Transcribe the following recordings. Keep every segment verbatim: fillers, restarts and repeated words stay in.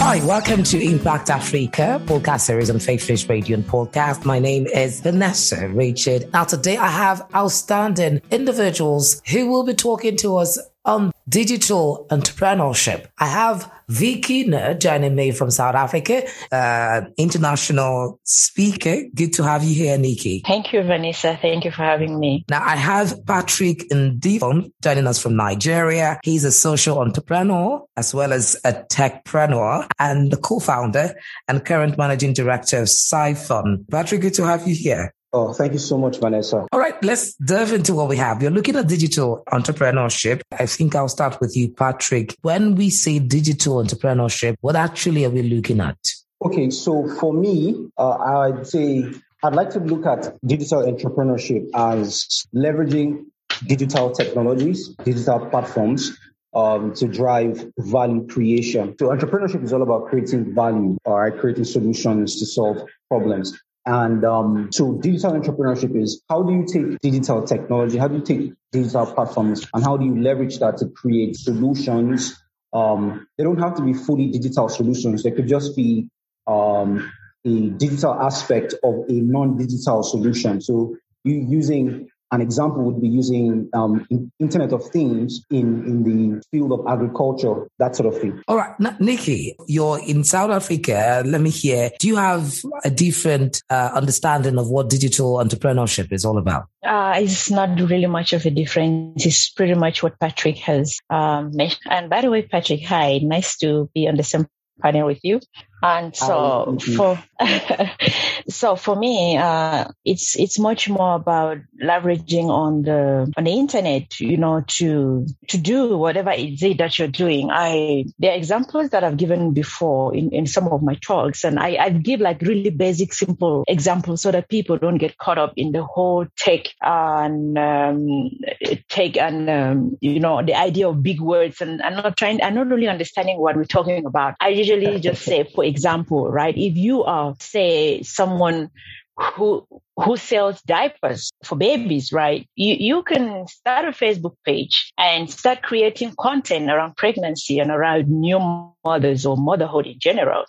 Hi, welcome to Impact Africa podcast series on Faith Face Radio and podcast. My name is Vanessa Richard. Now today I have outstanding individuals who will be talking to us on digital entrepreneurship. I have Vicky Nur joining me from South Africa, uh, international speaker. Good to have you here, Nikki. Thank you, Vanessa. Thank you for having me. Now, I have Patrick Ndifon joining us from Nigeria. He's a social entrepreneur as well as a techpreneur and the co-founder and current managing director of Siphon. Patrick, good to have you here. Oh, thank you so much, Vanessa. All right, let's delve into what we have. You're looking at digital entrepreneurship. I think I'll start with you, Patrick. When we say digital entrepreneurship, what actually are we looking at? Okay, so for me, uh, I'd say I'd like to look at digital entrepreneurship as leveraging digital technologies, digital platforms, um, to drive value creation. So entrepreneurship is all about creating value, all right, creating solutions to solve problems. And um, so digital entrepreneurship is how do you take digital technology, how do you take digital platforms, and how do you leverage that to create solutions? Um, they don't have to be fully digital solutions. They could just be um, a digital aspect of a non-digital solution. So you using an example would be using um, Internet of Things in, in the field of agriculture, that sort of thing. All right. Now, Nikki, you're in South Africa. Let me hear. Do you have a different uh, understanding of what digital entrepreneurship is all about? Uh, it's not really much of a difference. It's pretty much what Patrick has um, mentioned. And by the way, Patrick, hi. Nice to be on the same panel with you. And so for so for me, uh, it's it's much more about leveraging on the on the internet, you know, to to do whatever it is that you're doing. I there are examples that I've given before in, in some of my talks, and I, I give like really basic, simple examples so that people don't get caught up in the whole tech and um, tech and um, you know the idea of big words, and I'm not trying, I'm not really understanding what we're talking about. I usually just say, for example, right? If you are, say, someone who who sells diapers for babies, right? You you can start a Facebook page and start creating content around pregnancy and around new mothers or motherhood in general,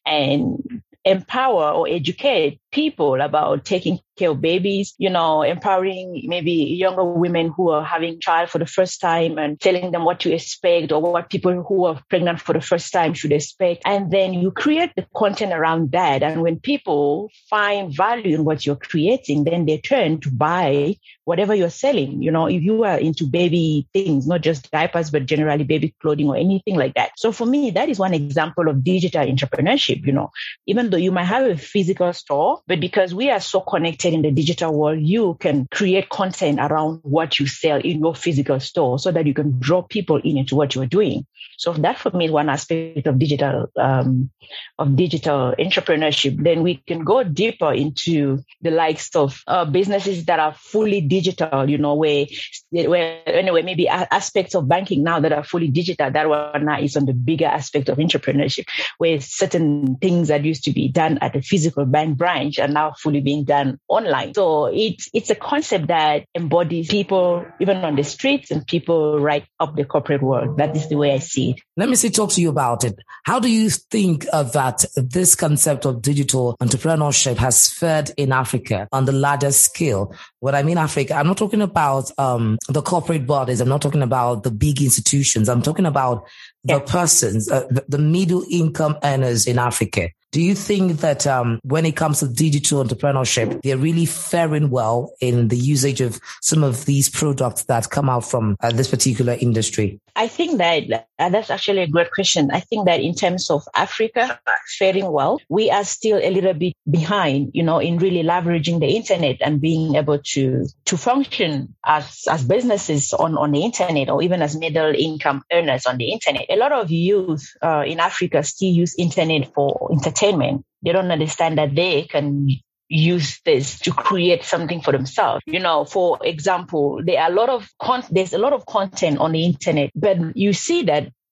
and empower or educate people about taking care of babies, you know, empowering maybe younger women who are having child for the first time and telling them what to expect or what people who are pregnant for the first time should expect. And then you create the content around that. And when people find value in what you're creating, then they turn to buy whatever you're selling. You know, if you are into baby things, not just diapers, but generally baby clothing or anything like that. So for me, that is one example of digital entrepreneurship. You know, even though you might have a physical store, but because we are so connected in the digital world, you can create content around what you sell in your physical store so that you can draw people in into what you're doing. So that for me is one aspect of digital um, of digital entrepreneurship. Then we can go deeper into the likes of uh, businesses that are fully digital, you know, where, where anyway, maybe aspects of banking now that are fully digital. That one now is on the bigger aspect of entrepreneurship, where certain things that used to be done at a physical bank branch are now fully being done online. So it's it's a concept that embodies people even on the streets and people right up the corporate world. That is the way I see it. Let me see, talk to you about it. How do you think of that this concept of digital entrepreneurship has fared in Africa on the larger scale? What I mean Africa, I'm not talking about um, the corporate bodies. I'm not talking about the big institutions. I'm talking about the yeah. persons, uh, the, the middle income earners in Africa. Do you think that um, when it comes to digital entrepreneurship, they're really faring well in the usage of some of these products that come out from uh, this particular industry? I think that uh, that's actually a great question. I think that in terms of Africa faring well, we are still a little bit behind, you know, in really leveraging the internet and being able to to function as as businesses on, on the internet or even as middle income earners on the internet. A lot of youth uh, in Africa still use internet for entertainment. They don't understand that they can use this to create something for themselves. You know, for example, there are a lot of con- there's a lot of content on the internet, but you see that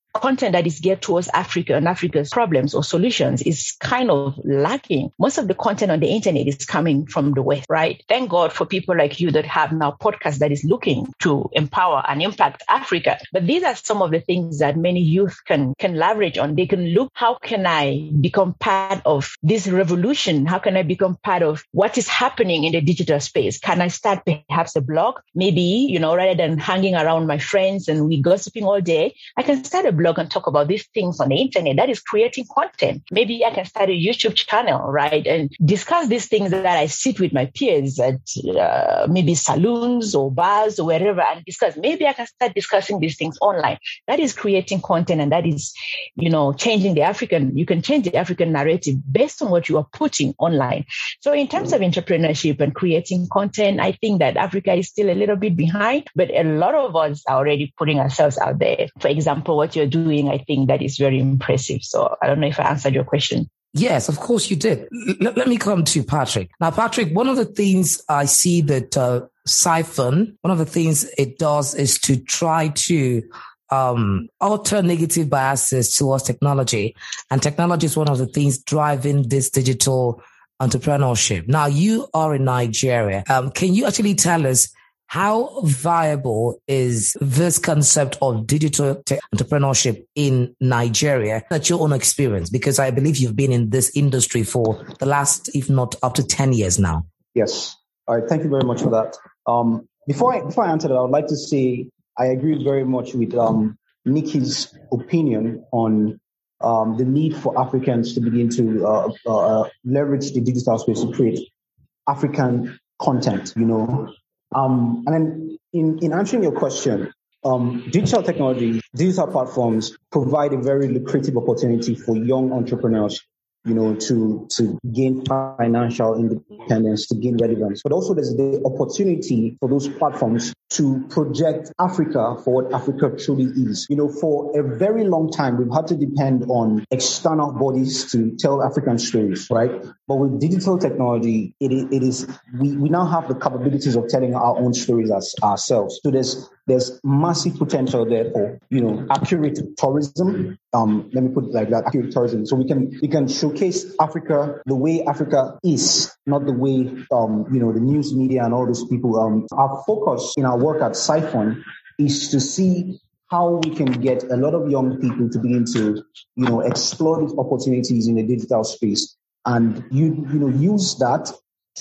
content that is geared towards Africa and Africa's problems or solutions is kind of lacking. Most of the content on the internet is coming from the West, right? Thank God for people like you that have now podcasts that is looking to empower and impact Africa. But these are some of the things that many youth can, can leverage on. They can look, how can I become part of this revolution? How can I become part of what is happening in the digital space? Can I start perhaps a blog? Maybe, you know, rather than hanging around my friends and we gossiping all day, I can start a blog and talk about these things on the internet. That is creating content. Maybe I can start a YouTube channel, right? And discuss these things that I sit with my peers at uh, maybe saloons or bars or wherever and discuss. Maybe I can start discussing these things online. That is creating content, and that is, you know, changing the African, you can change the African narrative based on what you are putting online. So in terms of entrepreneurship and creating content, I think that Africa is still a little bit behind, but a lot of us are already putting ourselves out there. For example, what you're doing, I think that is very impressive. So I don't know if I answered your question. Yes, of course you did. L- let me come to Patrick. Now, Patrick, one of the things I see that uh, Siphon, one of the things it does is to try to um, alter negative biases towards technology. And technology is one of the things driving this digital entrepreneurship. Now, you are in Nigeria. Um, can you actually tell us how viable is this concept of digital tech entrepreneurship in Nigeria? That's your own experience, because I believe you've been in this industry for the last, if not up to ten years now. Yes. All right. Thank you very much for that. Um, before I, before I answer that, I would like to say I agree very much with um, Nikki's opinion on um, the need for Africans to begin to uh, uh, leverage the digital space to create African content, you know. Um, and then in, in answering your question, um, digital technology, digital platforms provide a very lucrative opportunity for young entrepreneurs, you know, to, to gain financial independence, to gain relevance. But also there's the opportunity for those platforms to project Africa for what Africa truly is. You know, for a very long time, we've had to depend on external bodies to tell African stories, right? But with digital technology, it, it is, we, we now have the capabilities of telling our own stories as ourselves. So there's, there's massive potential there for, you know, accurate tourism. Um, let me put it like that, accurate tourism. So we can, we can showcase Africa the way Africa is, not the way, um, you know, the news media and all those people. Um, our focus in our work at Siphon is to see how we can get a lot of young people to begin to, you know, explore these opportunities in the digital space, and you, you know, use that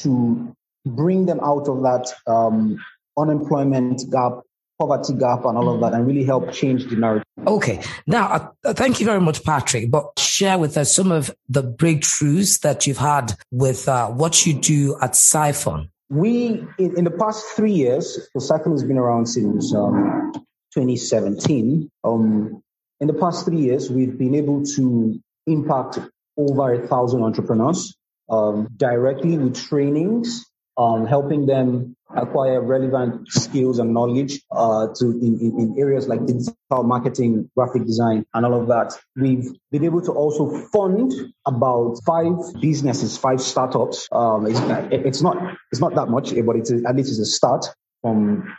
to bring them out of that um, unemployment gap, poverty gap, and all of that, and really help change the narrative. Okay. Now, uh, thank you very much, Patrick. But share with us some of the breakthroughs that you've had with uh, what you do at Siphon. We, in, in the past three years, so Siphon has been around since um, twenty seventeen. Um, in the past three years, we've been able to impact over a thousand entrepreneurs um, directly with trainings, um, helping them acquire relevant skills and knowledge uh, to in, in, in areas like digital marketing, graphic design, and all of that. We've been able to also fund about five businesses, five startups. Um, it's, it's not it's not that much, but it's a, at least it's a start from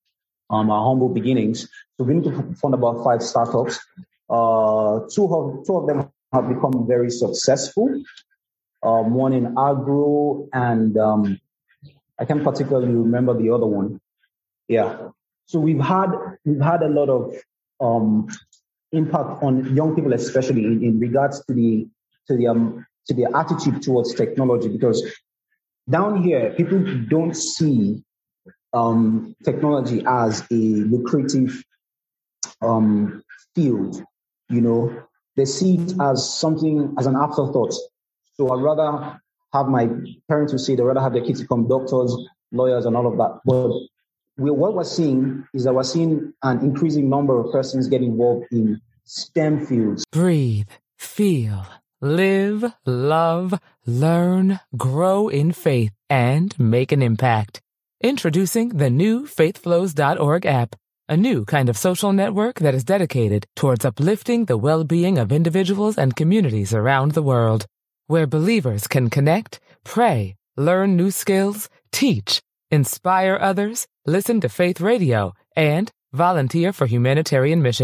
um, our humble beginnings. So we need to fund about five startups. Uh, two of two of them have become very successful. Um, one in agro and um, I can't particularly remember the other one. Yeah. So we've had we've had a lot of um, impact on young people, especially in, in regards to the to the um, to their attitude towards technology. Because down here, people don't see um, technology as a lucrative um, field. You know, they see it as something as an afterthought. So I'd rather have my parents who say they'd rather have their kids become doctors, lawyers, and all of that. But we, what we're seeing is that we're seeing an increasing number of persons get involved in STEM fields. Breathe, feel, live, love, learn, grow in faith, and make an impact. Introducing the new faith flows dot org app, a new kind of social network that is dedicated towards uplifting the well-being of individuals and communities around the world, where believers can connect, pray, learn new skills, teach, inspire others, listen to faith radio, and volunteer for humanitarian missions.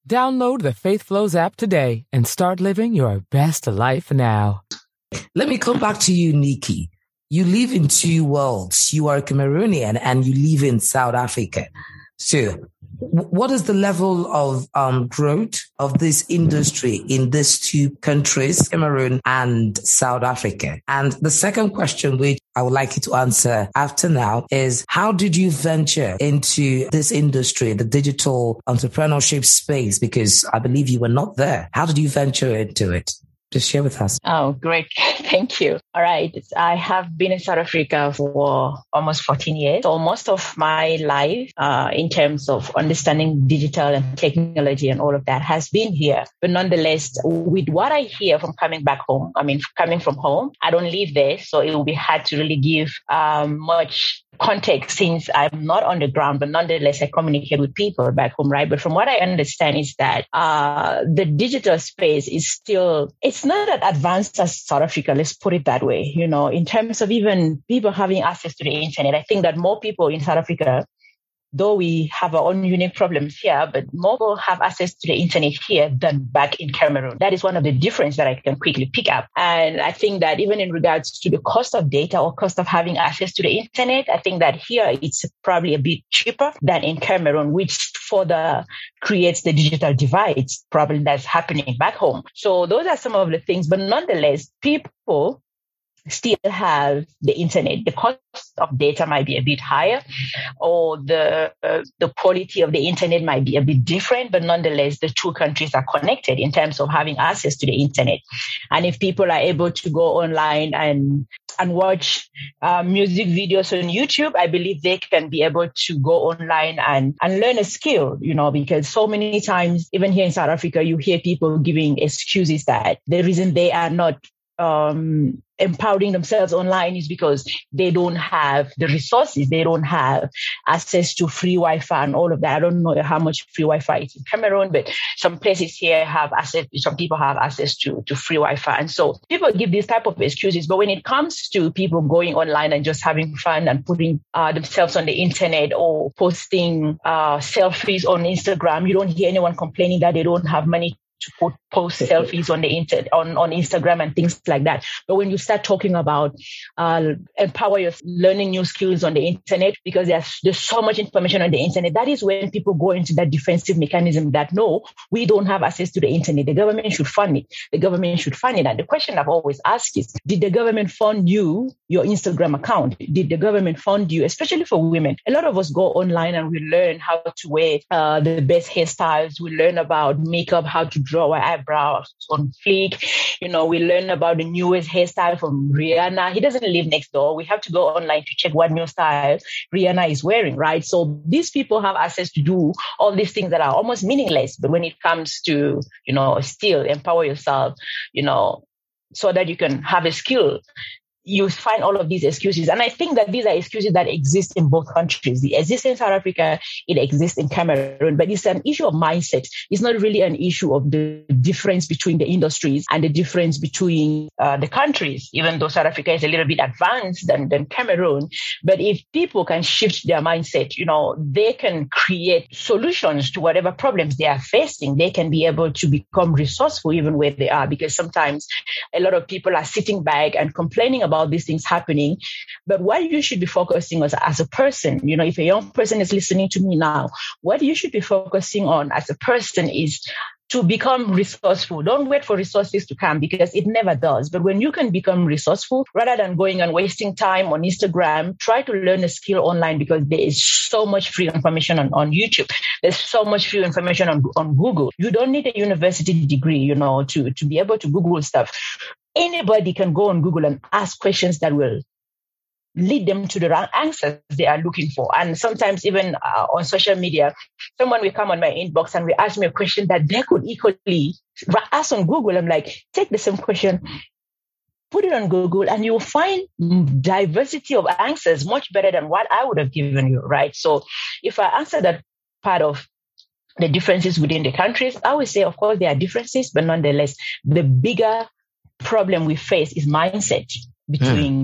Download the Faith Flows app today and start living your best life now. Let me come back to you, Nikki. You live in two worlds. You are a Cameroonian and you live in South Africa. So what is the level of um, growth of this industry in these two countries, Cameroon and South Africa? And the second question, which I would like you to answer after now, is how did you venture into this industry, the digital entrepreneurship space? Because I believe you were not there. How did you venture into it? Just share with us. Oh, great. Thank you. All right. I have been in South Africa for almost fourteen years. So most of my life, uh, in terms of understanding digital and technology and all of that has been here. But nonetheless, with what I hear from coming back home, I mean, coming from home, I don't live there. So it will be hard to really give um, much context since I'm not on the ground, but nonetheless, I communicate with people back home, right? But from what I understand is that uh, the digital space is still, it's not as advanced as South Africa, let's put it that way. You know, in terms of even people having access to the internet, I think that more people in South Africa, though we have our own unique problems here, but more people have access to the internet here than back in Cameroon. That is one of the differences that I can quickly pick up. And I think that even in regards to the cost of data or cost of having access to the internet, I think that here it's probably a bit cheaper than in Cameroon, which further creates the digital divide problem that's happening back home. So those are some of the things, but nonetheless, people still have the internet. The cost of data might be a bit higher, or the uh, the quality of the internet might be a bit different, but nonetheless, the two countries are connected in terms of having access to the internet. And if people are able to go online and and watch uh, music videos on YouTube, I believe they can be able to go online and, and learn a skill, you know, because so many times, even here in South Africa, you hear people giving excuses that the reason they are not um, empowering themselves online is because they don't have the resources. They don't have access to free Wi-Fi and all of that. I don't know how much free Wi-Fi is in Cameroon, but some places here have access, some people have access to, to free Wi-Fi. And so people give these type of excuses. But when it comes to people going online and just having fun and putting uh, themselves on the internet or posting uh, selfies on Instagram, you don't hear anyone complaining that they don't have money to put, post selfies on the internet, on, on Instagram and things like that. But when you start talking about uh, empower your learning new skills on the internet, because there's, there's so much information on the internet, that is when people go into that defensive mechanism that, no, we don't have access to the internet. The government should fund it. The government should fund it. And the question I've always asked is, did the government fund you, your Instagram account? Did the government fund you, especially for women? A lot of us go online and we learn how to wear uh, the best hairstyles. We learn about makeup, how to draw our eyebrows on fleek. You know, we learn about the newest hairstyle from Rihanna. He doesn't live next door. We have to go online to check what new style Rihanna is wearing, right? So these people have access to do all these things that are almost meaningless. But when it comes to, you know, still empower yourself, you know, so that you can have a skill, you find all of these excuses. And I think that these are excuses that exist in both countries. It exists in South Africa, it exists in Cameroon, but it's an issue of mindset. It's not really an issue of the difference between the industries and the difference between uh, the countries, even though South Africa is a little bit advanced than, than Cameroon. But if people can shift their mindset, you know, they can create solutions to whatever problems they are facing. They can be able to become resourceful even where they are, because sometimes a lot of people are sitting back and complaining about about these things happening. But what you should be focusing on as, as a person, you know, if a young person is listening to me now, what you should be focusing on as a person is to become resourceful. Don't wait for resources to come, because it never does. But when you can become resourceful, rather than going and wasting time on Instagram, try to learn a skill online, because there is so much free information on, on YouTube. There's so much free information on, on Google. You don't need a university degree, you know, to, to be able to Google stuff. Anybody can go on Google and ask questions that will lead them to the right answers they are looking for. And sometimes even uh, on social media, someone will come on my inbox and will ask me a question that they could equally ask on Google. I'm like, take the same question, put it on Google, and you'll find diversity of answers much better than what I would have given you, right? So if I answer that part of the differences within the countries, I would say, of course, there are differences, but nonetheless, the bigger problem we face is mindset between mm.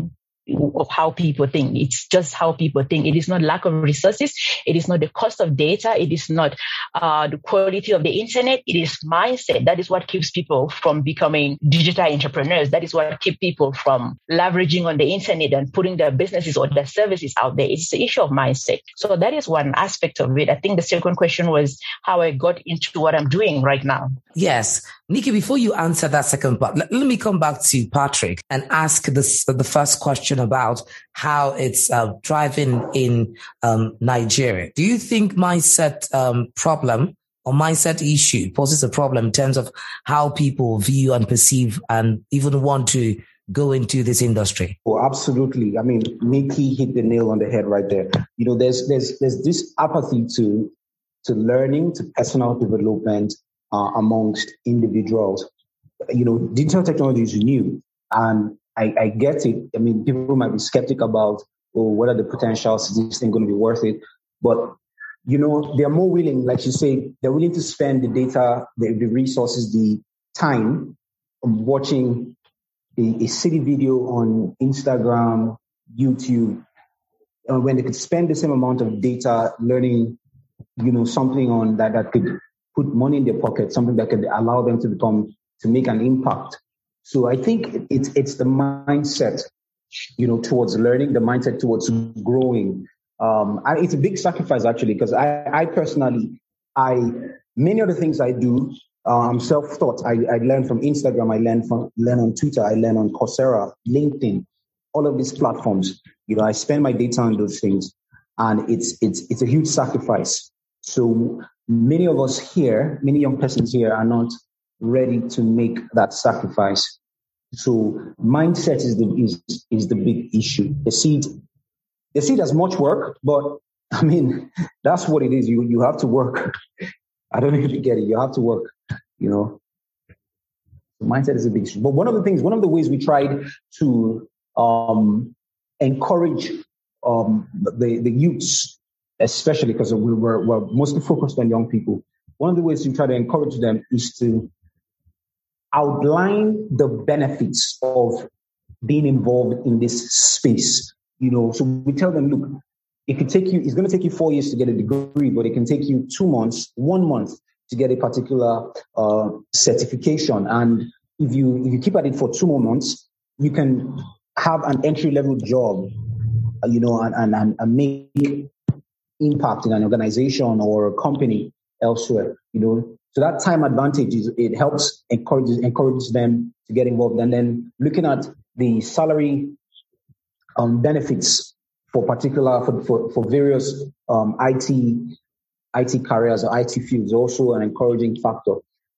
of how people think. It's just how people think. It is not lack of resources. It is not the cost of data. It is not uh, the quality of the internet. It is mindset. That is what keeps people from becoming digital entrepreneurs. That is what keeps people from leveraging on the internet and putting their businesses or their services out there. It's the issue of mindset. So that is one aspect of it. I think the second question was how I got into what I'm doing right now. Yes. Nikki, before you answer that second part, let, let me come back to Patrick and ask this, the first question about how it's uh, driving in um, Nigeria. Do you think mindset um, problem or mindset issue poses a problem in terms of how people view and perceive and even want to go into this industry? Oh, absolutely. I mean, Nikki hit the nail on the head right there. You know, there's there's there's this apathy to to learning, to personal development uh, amongst individuals. You know, digital technology is new, and I, I get it. I mean, people might be skeptical about, oh, what are the potentials? Is this thing going to be worth it? But, you know, they're more willing, like you say, they're willing to spend the data, the, the resources, the time of watching a, a silly video on Instagram, YouTube, uh, when they could spend the same amount of data learning, you know, something on that that could put money in their pocket, something that could allow them to become, to make an impact. So I think it's it's the mindset, you know, towards learning, the mindset towards growing. Um, I, it's a big sacrifice actually, because I, I personally, I many of the things I do, uh, I'm self-taught. I, I learn from Instagram, I learn from learn on Twitter, I learn on Coursera, LinkedIn, all of these platforms. You know, I spend my data on those things, and it's it's it's a huge sacrifice. So many of us here, many young persons here, are not ready to make that sacrifice. So mindset is the is is the big issue. They see it, they see it as much work, but I mean, that's what it is. You you have to work. I don't know if you get it. You have to work, you know. Mindset is a big issue. But one of the things, one of the ways we tried to um, encourage um, the, the youths, especially because we were, were mostly focused on young people, one of the ways we try to encourage them is to outline the benefits of being involved in this space. You know, so we tell them, look, it could take you, it's going to take you four years to get a degree, but it can take you two months, one month to get a particular uh, certification. And if you if you keep at it for two more months, you can have an entry-level job, uh, you know, and, and, and make impact in an organization or a company elsewhere, you know. So that time advantage, is, it helps encourage encourages them to get involved. And then looking at the salary um, benefits for particular, for, for, for various um, I T I T careers or I T fields, also an encouraging factor.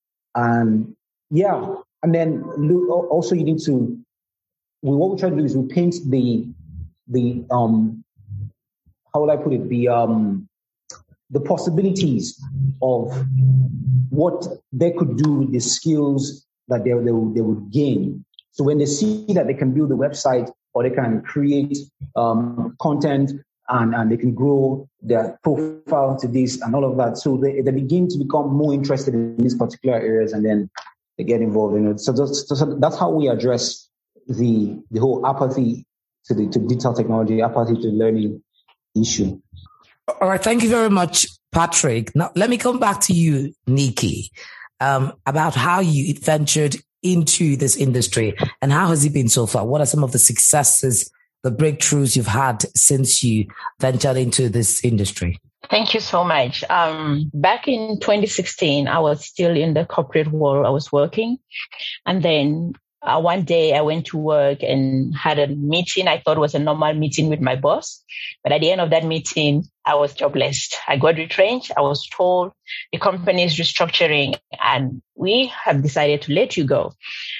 And yeah, and then also you need to, what we try to do is we paint the, the um, how would I put it, the um, the possibilities of what they could do with the skills that they, they, they would gain. So when they see that they can build a website or they can create um, content and, and they can grow their profile to this and all of that, so they, they begin to become more interested in these particular areas, and then they get involved in it. So that's, so that's how we address the the whole apathy to the to digital technology, apathy to learning issue. All right. Thank you very much, Patrick. Now, let me come back to you, Nikki, um, about how you ventured into this industry and how has it been so far? What are some of the successes, the breakthroughs you've had since you ventured into this industry? Thank you so much. Um, back in twenty sixteen, I was still in the corporate world. I was working. And then uh, one day I went to work and had a meeting. I thought it was a normal meeting with my boss. But at the end of that meeting, I was jobless. I got retrenched. I was told the company is restructuring and we have decided to let you go.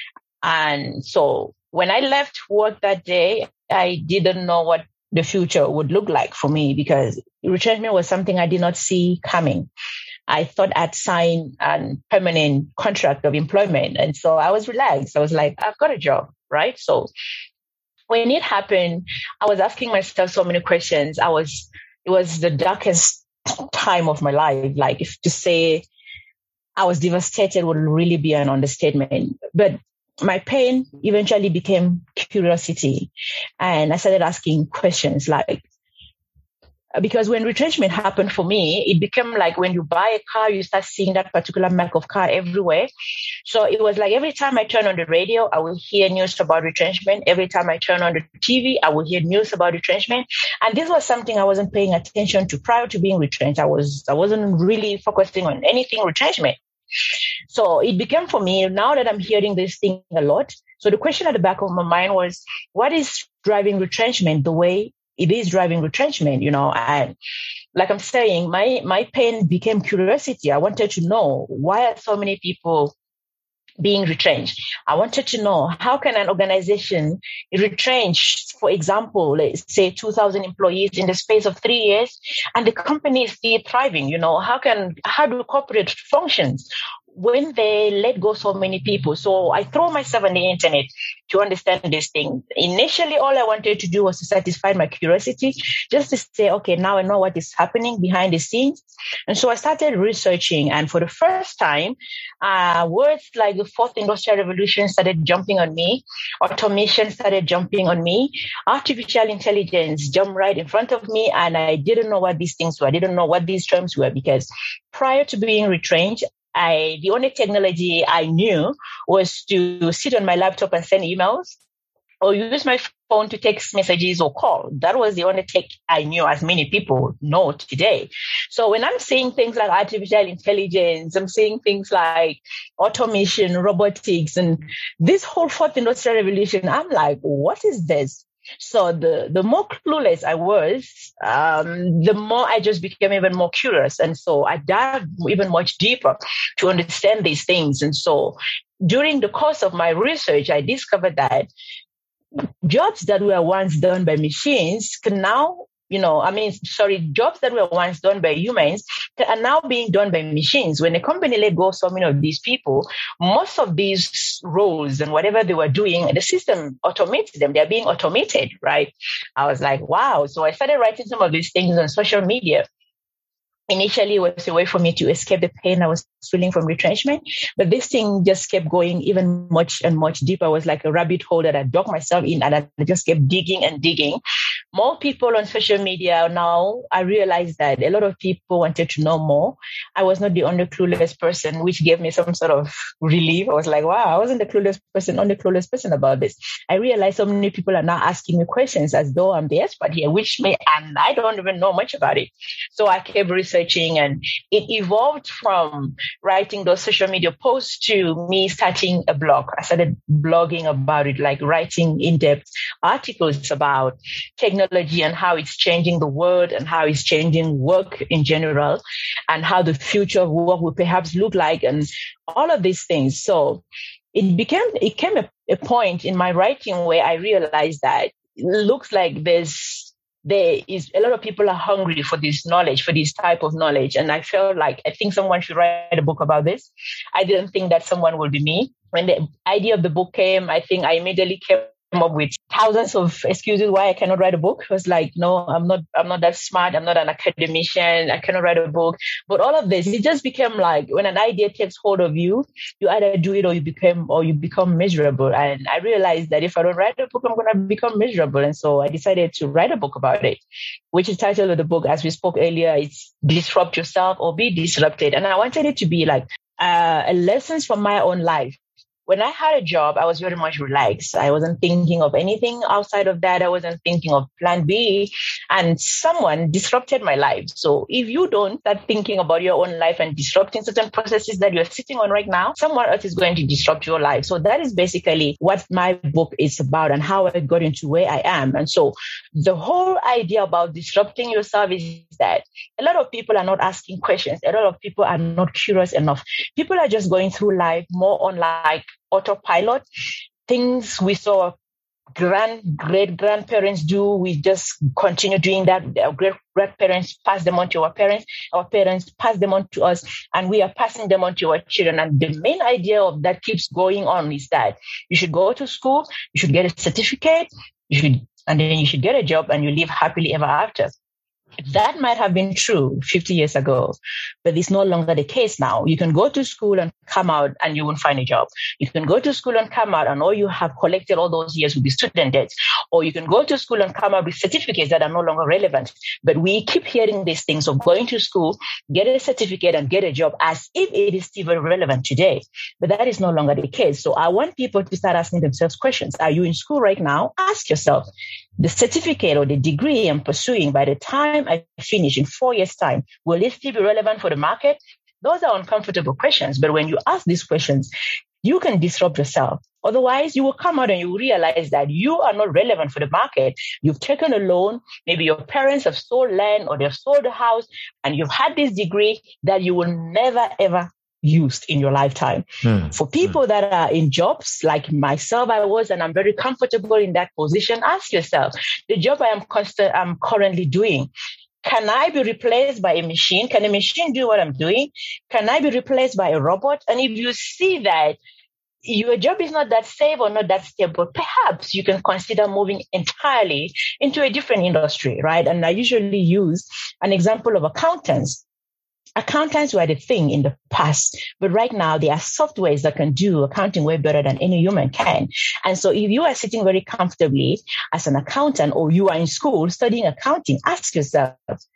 And so when I left work that day, I didn't know what the future would look like for me, because retrenchment was something I did not see coming. I thought I'd signed a permanent contract of employment. And so I was relaxed. I was like, I've got a job, right? So when it happened, I was asking myself so many questions. I was, it was the darkest time of my life. Like, if to say I was devastated would really be an understatement. But my pain eventually became curiosity. And I started asking questions like, because when retrenchment happened for me, it became like when you buy a car, you start seeing that particular mark of car everywhere. So it was like every time I turn on the radio, I will hear news about retrenchment. Every time I turn on the T V, I will hear news about retrenchment. And this was something I wasn't paying attention to prior to being retrenched. I was, I wasn't really focusing on anything retrenchment. So it became for me, now that I'm hearing this thing a lot. So the question at the back of my mind was, what is driving retrenchment the way it is driving retrenchment, you know? And like I'm saying, my, my pain became curiosity. I wanted to know, why are so many people being retrenched? I wanted to know, how can an organization retrench, for example, let's say two thousand employees in the space of three years, and the company is still thriving? You know, how can, how do corporate functions when they let go so many people? So I throw myself on the internet to understand this thing. Initially, all I wanted to do was to satisfy my curiosity, just to say, okay, now I know what is happening behind the scenes. And so I started researching. And for the first time, uh, words like the fourth industrial revolution started jumping on me. Automation started jumping on me. Artificial intelligence jumped right in front of me. And I didn't know what these things were. I didn't know what these terms were, because prior to being retrenched, I, the only technology I knew was to sit on my laptop and send emails, or use my phone to text messages or call. That was the only tech I knew, as many people know today. So when I'm seeing things like artificial intelligence, I'm seeing things like automation, robotics, and this whole fourth industrial revolution, I'm like, what is this? So the, the more clueless I was, um, the more I just became even more curious. And so I dived even much deeper to understand these things. And so during the course of my research, I discovered that jobs that were once done by machines can now, you know, I mean, sorry, jobs that were once done by humans are now being done by machines. When a company let go of so many of these people, most of these roles and whatever they were doing, the system automates them. They're being automated, right? I was like, wow. So I started writing some of these things on social media. Initially, it was a way for me to escape the pain I was feeling from retrenchment. But this thing just kept going even much and much deeper. It was like a rabbit hole that I dug myself in, and I just kept digging and digging. More people on social media now, I realized that a lot of people wanted to know more. I was not the only clueless person, which gave me some sort of relief. I was like, wow, I wasn't the clueless person, only clueless person about this. I realized so many people are now asking me questions as though I'm the expert here, which may, and I don't even know much about it. So I kept researching, and it evolved from writing those social media posts to me starting a blog. I started blogging about it, like writing in-depth articles about technology and how it's changing the world and how it's changing work in general, and how the future of work will perhaps look like, and all of these things. So it became, it came a, a point in my writing where I realized that it looks like there's there is a lot of people are hungry for this knowledge, for this type of knowledge. And I felt like, I think someone should write a book about this. I didn't think that someone would be me. When the idea of the book came, I think I immediately came up with thousands of excuses why I cannot write a book. I was like, no, I'm not, I'm not that smart. I'm not an academician. I cannot write a book. But all of this, it just became like, when an idea takes hold of you, you either do it or you become, or you become miserable. And I realized that if I don't write a book, I'm going to become miserable. And so I decided to write a book about it, which is titled of the book, as we spoke earlier, it's Disrupt Yourself or Be Disrupted. And I wanted it to be like uh, a lessons from my own life. When I had a job, I was very much relaxed. I wasn't thinking of anything outside of that. I wasn't thinking of plan B, and someone disrupted my life. So if you don't start thinking about your own life and disrupting certain processes that you're sitting on right now, someone else is going to disrupt your life. So that is basically what my book is about and how I got into where I am. And so the whole idea about disrupting yourself is that a lot of people are not asking questions. A lot of people are not curious enough. People are just going through life more on like autopilot. Things we saw grand great grandparents do, we just continue doing that. Our great grandparents pass them on to our parents, our parents pass them on to us, and we are passing them on to our children. And the main idea of that keeps going on is that you should go to school, you should get a certificate, you should, and then you should get a job, and you live happily ever after. That might have been true fifty years ago, but it's no longer the case now. You can go to school and come out and you won't find a job. You can go to school and come out and all you have collected all those years will be student debt. Or you can go to school and come out with certificates that are no longer relevant. But we keep hearing these things of going to school, get a certificate and get a job as if it is still very relevant today. But that is no longer the case. So I want people to start asking themselves questions. Are you in school right now? Ask yourself, the certificate or the degree I'm pursuing, by the time I finish in four years' time, will it still be relevant for the market? Those are uncomfortable questions. But when you ask these questions, you can disrupt yourself. Otherwise, you will come out and you will realize that you are not relevant for the market. You've taken a loan. Maybe your parents have sold land or they've sold a house and you've had this degree that you will never, ever used in your lifetime. Hmm. For people hmm. that are in jobs like myself, I was, and I'm very comfortable in that position, ask yourself, the job I am constant, I'm currently doing, can I be replaced by a machine? Can a machine do what I'm doing? Can I be replaced by a robot? And if you see that your job is not that safe or not that stable, perhaps you can consider moving entirely into a different industry, right? And I usually use an example of accountants. Accountants were the thing in the past, but right now there are softwares that can do accounting way better than any human can. And so if you are sitting very comfortably as an accountant or you are in school studying accounting, ask yourself,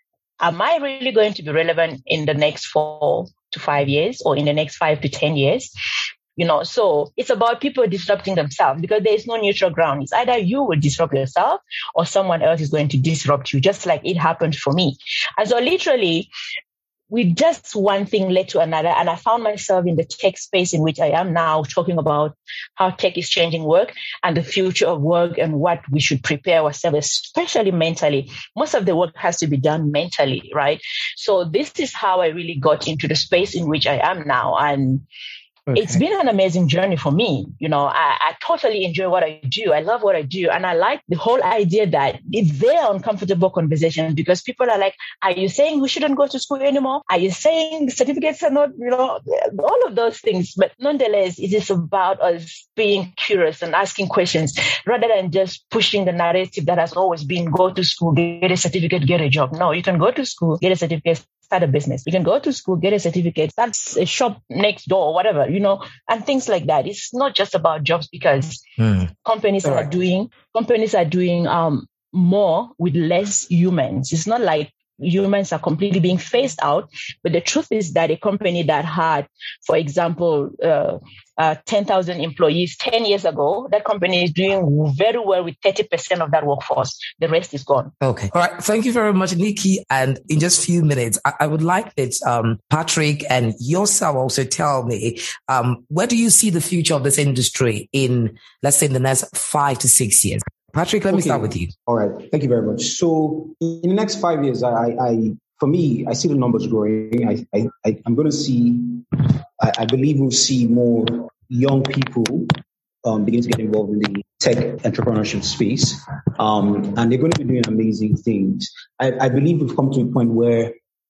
am I really going to be relevant in the next four to five years or in the next five to ten years? You know, so it's about people disrupting themselves because there is no neutral ground. It's either you will disrupt yourself or someone else is going to disrupt you, just like it happened for me. And so literally, with just one thing led to another. And I found myself in the tech space in which I am now, talking about how tech is changing work and the future of work and what we should prepare ourselves, especially mentally. Most of the work has to be done mentally, right? So this is how I really got into the space in which I am now. And okay. It's been an amazing journey for me. You know, I, I totally enjoy what I do. I love what I do. And I like the whole idea that it's their uncomfortable conversation because people are like, are you saying we shouldn't go to school anymore? Are you saying certificates are not, you know, all of those things. But nonetheless, it is about us being curious and asking questions rather than just pushing the narrative that has always been go to school, get a certificate, get a job. No, you can go to school, get a certificate, start a business. You can go to school, get a certificate, start a shop next door, whatever, you know, and things like that. It's not just about jobs because mm. companies All are right. doing companies are doing um more with less humans. It's not like humans are completely being phased out, but the truth is that a company that had, for example, uh, uh, ten thousand employees ten years ago, that company is doing very well with thirty percent of that workforce. The rest is gone. Okay. All right. Thank you very much, Nikki. And in just a few minutes, I, I would like that um, Patrick and yourself also tell me, um, where do you see the future of this industry in, let's say, in the next five to six years? Patrick, let okay. me start with you. All right. Thank you very much. So in the next five years, I, I for me, I see the numbers growing. I, I, I I'm going to see, I, I believe we'll see more young people um, begin to get involved in the tech entrepreneurship space. Um, and they're going to be doing amazing things. I, I believe we've come to a point where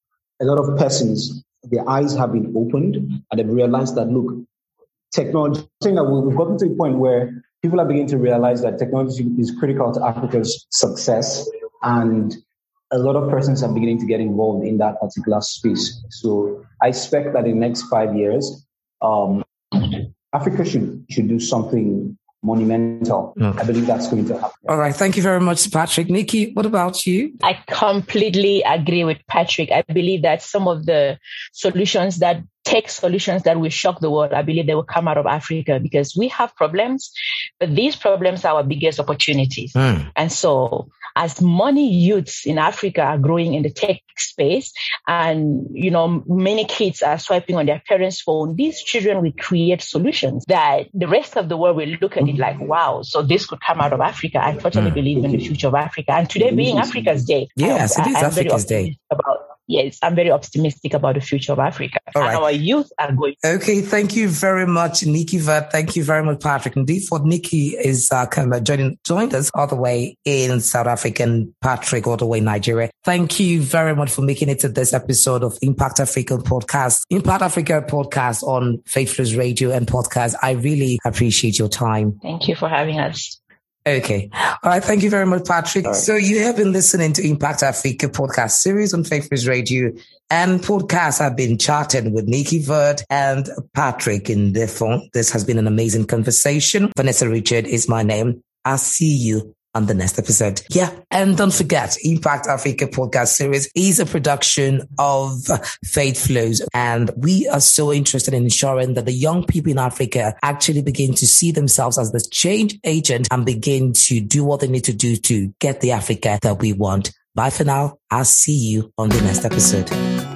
a lot of persons, their eyes have been opened and they've realized that, look, technology, I think that we've gotten to a point where people are beginning to realize that technology is critical to Africa's success, and a lot of persons are beginning to get involved in that particular space. So I expect that in the next five years, um, Africa should should do something monumental. Okay. I believe that's going to happen. All right. Thank you very much, Patrick. Nikki, what about you? I completely agree with Patrick. I believe that some of the solutions that tech solutions that will shock the world, I believe they will come out of Africa because we have problems, but these problems are our biggest opportunities. Mm. And so as many youths in Africa are growing in the tech space and, you know, many kids are swiping on their parents' phone, these children will create solutions that the rest of the world will look at it like, wow, so this could come out of Africa. I totally mm. believe in the future of Africa. And today being Africa's Day. Yes, it is I, Africa's Day. About Yes, I'm very optimistic about the future of Africa. All right. And our youth are going. Okay, thank you very much, Nikki Vat. Thank you very much, Patrick. Indeed, for Nikki is uh, kind of joining, joined us all the way in South Africa, and Patrick all the way in Nigeria. Thank you very much for making it to this episode of Impact Africa Podcast, Impact Africa Podcast on Faith Flows Radio and Podcast. I really appreciate your time. Thank you for having us. Okay. All right. Thank you very much, Patrick. Right. So you have been listening to Impact Africa podcast series on Faith Flows Radio, and podcasts have been chatting with Nikki Verd and Patrick in the phone. This has been an amazing conversation. Vanessa Richard is my name. I'll see you on the next episode. Yeah. And don't forget, Impact Africa podcast series is a production of Faith Flows. And we are so interested in ensuring that the young people in Africa actually begin to see themselves as the change agent and begin to do what they need to do to get the Africa that we want. Bye for now. I'll see you on the next episode.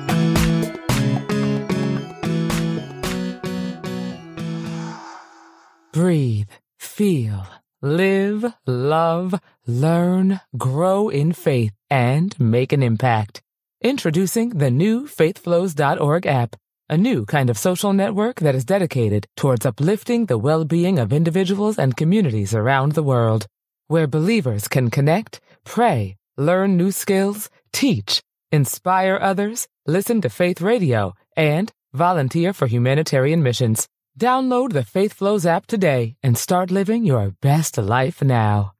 Breathe, feel, live, love, learn, grow in faith, and make an impact. Introducing the new faith flows dot org app, a new kind of social network that is dedicated towards uplifting the well-being of individuals and communities around the world, where believers can connect, pray, learn new skills, teach, inspire others, listen to faith radio, and volunteer for humanitarian missions. Download the Faith Flows app today and start living your best life now.